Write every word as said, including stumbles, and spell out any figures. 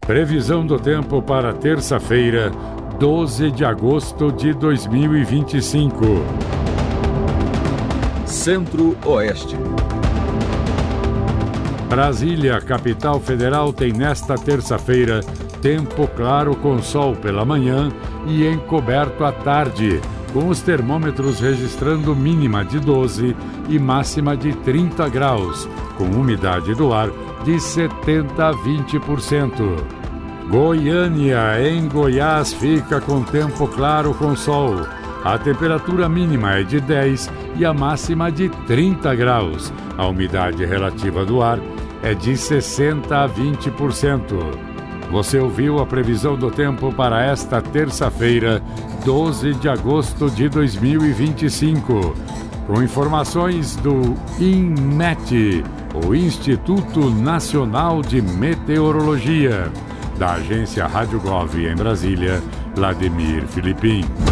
Previsão do tempo para terça-feira, doze de agosto de dois mil e vinte e cinco. Centro-Oeste. Brasília, capital federal, tem nesta terça-feira tempo claro com sol pela manhã e encoberto à tarde, com os termômetros registrando mínima de doze e máxima de trinta graus, com umidade do ar de setenta a vinte por cento. Goiânia, em Goiás, fica com tempo claro com sol. A temperatura mínima é de dez e a máxima de trinta graus. A umidade relativa do ar é de sessenta a vinte por cento. Você ouviu a previsão do tempo para esta terça-feira, doze de agosto de dois mil e vinte e cinco. Com informações do INMET, o Instituto Nacional de Meteorologia. Da agência Rádio Gov em Brasília, Vladimir Filipim.